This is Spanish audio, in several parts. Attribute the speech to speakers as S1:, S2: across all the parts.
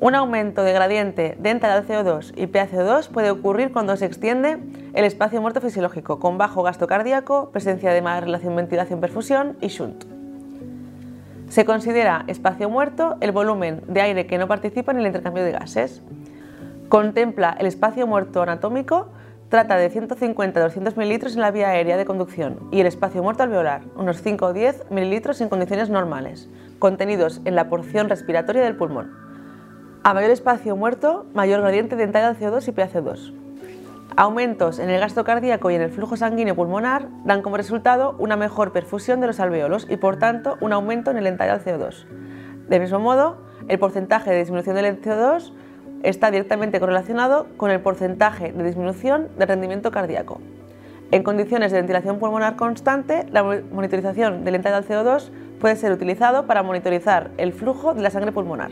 S1: Un aumento de gradiente de entrada al CO2 y PaCO2 puede ocurrir cuando se extiende el espacio muerto fisiológico, con bajo gasto cardíaco, presencia de mala relación ventilación-perfusión y shunt. Se considera espacio muerto el volumen de aire que no participa en el intercambio de gases. Contempla el espacio muerto anatómico, trata de 150 a 200 mililitros en la vía aérea de conducción y el espacio muerto alveolar, unos 5 o 10 mililitros en condiciones normales, contenidos en la porción respiratoria del pulmón. A mayor espacio muerto, mayor gradiente de entrada al CO2 y PaCO2. Aumentos en el gasto cardíaco y en el flujo sanguíneo pulmonar dan como resultado una mejor perfusión de los alvéolos y, por tanto, un aumento en el entrada al CO2. Del mismo modo, el porcentaje de disminución del CO2 está directamente correlacionado con el porcentaje de disminución del rendimiento cardíaco. En condiciones de ventilación pulmonar constante, la monitorización del entrada al CO2 puede ser utilizado para monitorizar el flujo de la sangre pulmonar.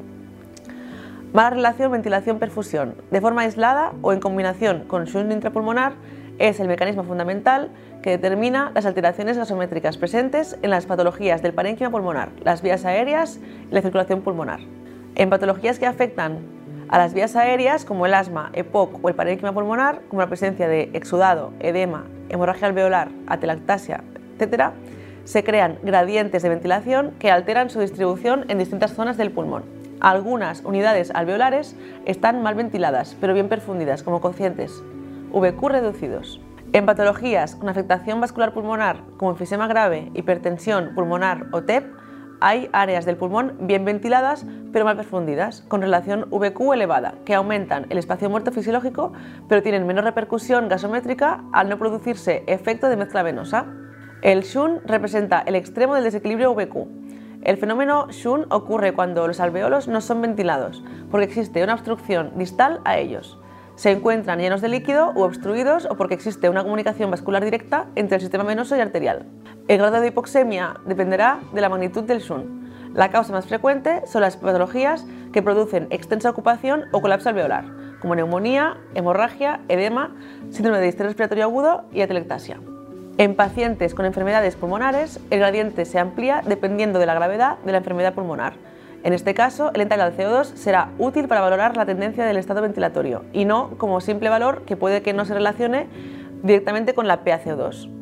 S1: Mala relación ventilación-perfusión, de forma aislada o en combinación con shunt intrapulmonar, es el mecanismo fundamental que determina las alteraciones gasométricas presentes en las patologías del parénquima pulmonar, las vías aéreas y la circulación pulmonar. En patologías que afectan a las vías aéreas, como el asma, EPOC o el parénquima pulmonar, como la presencia de exudado, edema, hemorragia alveolar, atelectasia, etc., se crean gradientes de ventilación que alteran su distribución en distintas zonas del pulmón. Algunas unidades alveolares están mal ventiladas, pero bien perfundidas, como cocientes VQ reducidos. En patologías con afectación vascular pulmonar, como enfisema grave, hipertensión pulmonar o TEP, hay áreas del pulmón bien ventiladas, pero mal perfundidas, con relación VQ elevada, que aumentan el espacio muerto fisiológico, pero tienen menos repercusión gasométrica al no producirse efecto de mezcla venosa. El shunt representa el extremo del desequilibrio VQ. El fenómeno shunt ocurre cuando los alvéolos no son ventilados, porque existe una obstrucción distal a ellos. Se encuentran llenos de líquido u obstruidos o porque existe una comunicación vascular directa entre el sistema venoso y arterial. El grado de hipoxemia dependerá de la magnitud del shunt. La causa más frecuente son las patologías que producen extensa ocupación o colapso alveolar, como neumonía, hemorragia, edema, síndrome de distrés respiratorio agudo y atelectasia. En pacientes con enfermedades pulmonares, el gradiente se amplía dependiendo de la gravedad de la enfermedad pulmonar. En este caso, el entrada al CO2 será útil para valorar la tendencia del estado ventilatorio y no como simple valor que puede que no se relacione directamente con la PaCO2.